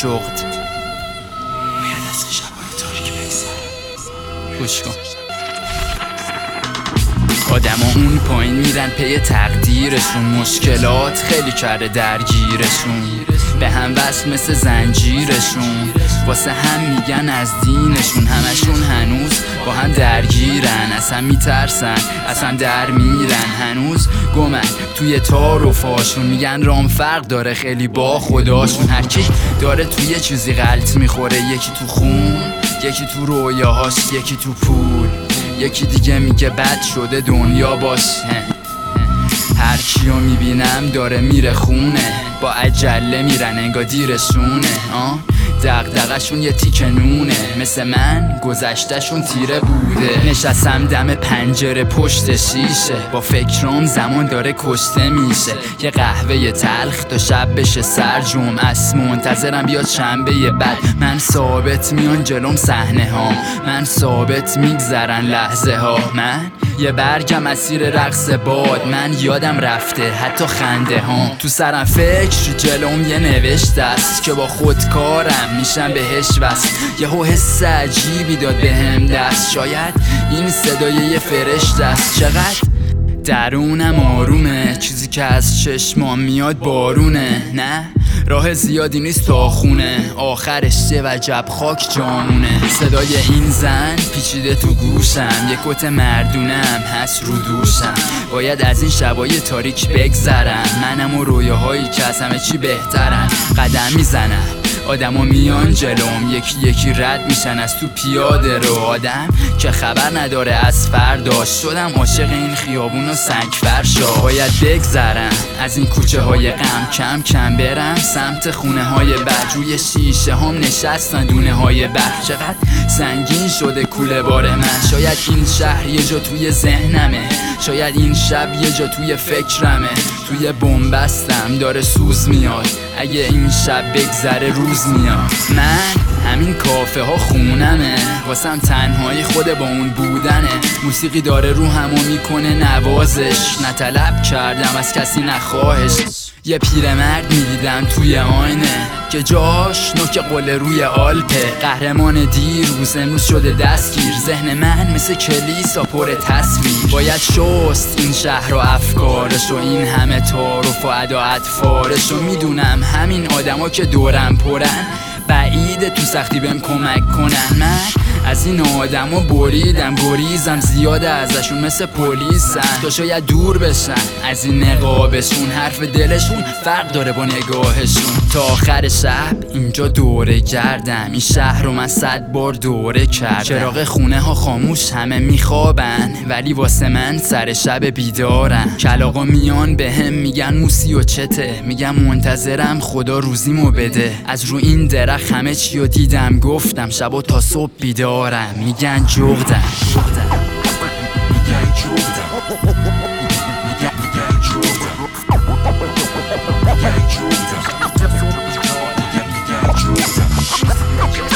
جغد باید از شبای تاریک بگذره. گوش کن. آدما اون پایین میرن پی تقدیرشون، مشکلات خیلی کرده درگیرشون، به هم وصل مثل زنجیرشون، واسه هم میگن از دینشون، همشون هنوز با هم درگیرن، اصلا میترسن اصلا در میرن، هنوز گمن توی تار و فاشون، میگن رام فرق داره خیلی با خداشون، هرکی داره توی چیزی غلط میخوره، یکی تو خون، یکی تو رویاهاش، یکی تو پول، یکی دیگه میگه بد شده دنیا باشه. هر کیو میبینم داره میره خونه، با عجله میرن انگار دیرشونه، دغدغه‌شون یه تیکه نونه، مثل من گذشته‌شون تیره بوده. نشستم دم پنجره پشت شیشه، با فکرام زمان داره کشته میشه، یه قهوه تلخ تا شب بشه سر جمعه است، منتظرم بیاد شنبه بعد، من ثابت میان جلوم صحنه ها، من ثابت میگذرن لحظه ها، من یه برگم مسیر رقص باد، من یادم رفته حتی خنده ها، تو سرم فکر جلوم یه نوشته است که با خودکارم میشم بهش وصل، یهو حس عجیبی داد بهم دست، شاید این صدای یه فرشته است، چقدر درونم آرومه، چیزی که از چشمام میاد بارونه، نه راه زیادی نیست تا خونه، آخرش یه وجب خاک جامونه، صدای این زن پیچیده تو گوشم، یه کت مردونم هست رو دوشم، باید از این شبای تاریک بگذرم، منم و رویاهایی که از همه چی بهترن، قدم میزنم آدما میان جلوم، یکی یکی رد میشن از تو پیاده رو، آدم که خبر نداره از فردا، شدم عاشق این خیابون و سنگ فرشا، باید بگذرم از این کوچه های غم، کم کم برم سمت خونه های بد، روی شیشه هم نشستن دونه های برق، چقدر سنگین شده کوله بار من، شاید این شهر یه جا توی ذهنمه، شاید این شب یه جا توی فکرمه، توی بنبستم داره سوز میاد، اگه این شب بگذره روز میاد، من همین کافه ها خونمه، واسم تنهایی خود با اون بودنه، موسیقی داره رو همو میکنه نوازش، نطلب کردم از کسی نخواهش، یه پیرمرد میدیدم توی آینه که جاش نوک قله روی آلپه، قهرمان دیروز امروز شده دستگیر، ذهن من مثل کلیسا پر تصویر، باید شست این شهر و افکارش و این همه تعارف و ادا اطفارش، و میدونم همین آدما که دورم پرن بعیده تو سختی بهم کمک کنن، من از این آدما بریدم گریزم، زیاده ازشون مثل پلیسن، تا شاید دور بشن از این نقابشون، حرف دلشون فرق داره با نگاهشون، تا آخر شب اینجا دوره گردم، این شهر رو من 100 بار دوره کردم، چراغ خونه ها خاموش همه میخوابن، ولی واسه من سر شب بیدارم، کلاغا میان بهم میگن موسی و چته، میگم منتظرم خدا روزیمو بده، از رو این درخت همه چیو دیدم، گفتم شبا تا صبح بیدارم، میگن جغدم، میگن جغدم، میگن جغدم، میگن جغدم.